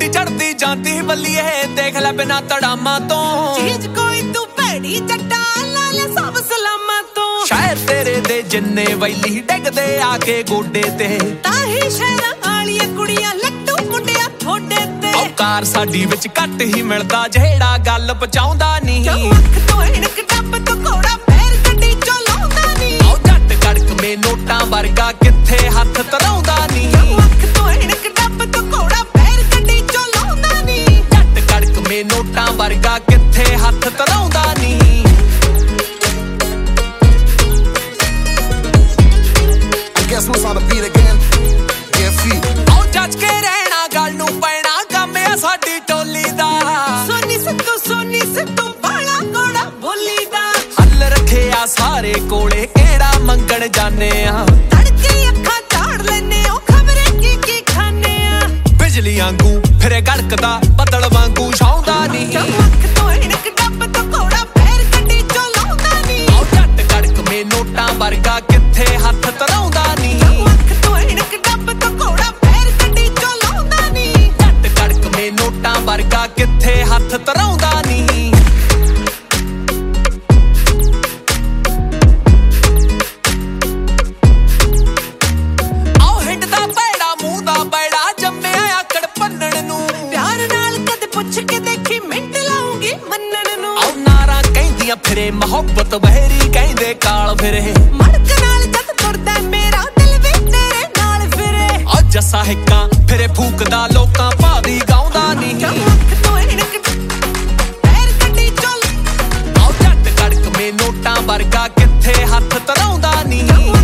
ਗੱਡੀ ਚੜਦੀ ਜਾਂਦੀ ਬੱਲੀਏ ਦੇਖ ਲੈ ਬਿਨਾ ਤੜਾਮਾਂ ਤੋਂ ਚੀਜ਼ ਕੋਈ ਤੂੰ ਭੈੜੀ ਜੱਟਾ ਲਾ ਲੈ ਸਭ ਸਲਾਮਾਂ ਤੋਂ ਸ਼ਾਇਰ ਤੇਰੇ ਦੇ ਜਿੰਨੇ ਵੈਲੀ ਡਿੱਗਦੇ ਆ ਕੇ ਗੋਡੇ ਤੇ ਤਾਹੀ ਸ਼ਹਿਰਾਂ ਵਾਲੀਆਂ ਕੁੜੀਆਂ ਲੱਟੂ ਮੁੰਡਿਆਂ ਥੋੜੇ ਤੇ ਔਕਾਰ ਸਾਡੀ ਵਿੱਚ ਘੱਟ ਹੀ ਮਿਲਦਾ ਜਿਹੜਾ ਗੱਲ ਪਹੁੰਚਾਉਂਦਾ ਨਹੀਂ ਅੱਖ ਤੋਂ ਇਣਕ ਟੱਪ ਤੋਂ ਘੋੜਾ ਫੇਰ ਗੱਡੀ ਚੋਂ ਲਾਉਂਦਾ ਨਹੀਂ ਆਉ ਜੱਟ ਕੜਕਵੇਂ ਨੋਟਾਂ ਵਰਗਾ ਕਿੱਥੇ ਹੱਥ ਤਰਾਉਂਦਾ ਨਹੀਂ ਅੱਖ ਤੋਂ ਇਣਕ ਟੱਪ ਤੋਂ ਘੋੜਾ ਫੇਰ ਗੱਡੀ ਚੋਂ ਲਾਉਂਦਾ ਨਹੀਂ ਜੱਟ ਕੜਕਵੇਂ ਨੋਟਾਂ ਵਰਗਾ ਕਿੱਥੇ ਹੱਥ ਤਰਾਉਂਦਾ ਨਹੀਂ Guess what's on the beat again? Yeah, feet. ਆਉ ਜੱਜ ਕੇ ਰਹਿਣਾ ਗੱਲ ਨੂੰ ਪੈਣਾ ਕੰਮ ਆ ਸਾਡੀ ਟੋਲੀ ਦਾ ਸੋਨੀ ਸਿੱਧੂ ਵਾਲਾ ਕੋੜਾ ਬੋਲੀ ਦਾ ਹੱਲ ਰੱਖਿਆ ਸਾਰੇ ਕੋਲੇ ਕਿਹੜਾ ਮੰਗਣ ਜਾਣੇ ਆ ਤੜਕੇ ਅੱਖਾਂ ਝਾੜ ਲੈਨੇ ਉਹ ਖਬਰੇ ਕੀ ਖਾਣੇ ਆ ਬਿਜਲੀ ਵਾਂਗੂ ਫਿਰੇ ਗੜਕਦਾ ਬੱਦਲ ਵਾਂਗੂ ਛਾਉਂਦਾ ਨਹੀਂ ਅੱਖ ਤੋਂ ਇਣਕ ਡੱਬ ਤੋਂ ਘੋੜਾ ਫੇਰ ਗੱਡੀ ਚੋਂ ਲਾਉਂਦਾ ਨਹੀਂ ਆਉ ਜੱਟ ਕੜਕਵੇਂ ਨੋਟਾਂ ਵਰਗਾ ਕਿੱਥੇ ਹੱਥ ਤਰਾਉਂਦਾ ਨਹੀਂ ਅੱਖ ਤੋਂ ਇਣਕ ਡੱਬ ਤੋਂ ਘੋੜਾ ਫੇਰ ਗੱਡੀ ਚੋਂ ਲਾਉਂਦਾ ਨਹੀਂ ਜੱਟ ਕੜਕਵੇਂ ਨੋਟਾਂ ਵਰਗਾ ਕਿੱਥੇ ਹੱਥ ਤਰਾਉਂਦਾ ਨਹੀਂ ਆਉ ਹਿੱਟ ਦਾ ਪੈੜਾ ਮੂੰਹ ਦਾ ਬੈੜਾ ਜੰਮਿਆ ਆਕੜ ਭੰਨਣ ਨੂੰ ਪਿਆਰ ਨਾਲ ਕਦੇ ਪੁੱਛ ਕੇ ਦੇਖੀ ਮਿੰਟ ਲਾਉਂਗੀ ਮੰਨਣ ਨੂੰ ਆਉ ਨਾਰਾਂ ਕਹਿੰਦੀਆਂ ਫਿਰੇ ਮੁਹੱਬਤ ਬਹਿਰੀ ਕਹਿੰਦੇ ਕਾਲ ਫਿਰੇ ਮੜਕ ਨਾਲ ਜਦ ਤੁਰਦਾ ਮੇਰਾ ਦਿਲ ਵੀ ਤੇਰੇ ਨਾਲ ਫਿਰੇ ਆ ਜੱਸਾ ਹਿੱਕਾਂ ਫਿਰੇ ਫੂਕਦਾ ਲੋਕਾਂ ਭਾਦੀ ਗਾਉਂਦਾ ਨਹੀਂ ਅੱਖ ਤੋਂ ਇਣਕ ਫੇਰ ਗੱਡੀ ਚੋਂ ਆਉ ਜੱਟ ਕੜਕਵੇਂ ਨੋਟਾਂ ਵਰਗਾ ਕਿੱਥੇ ਹੱਥ ਤਰਾਉਂਦਾ ਨਹੀਂ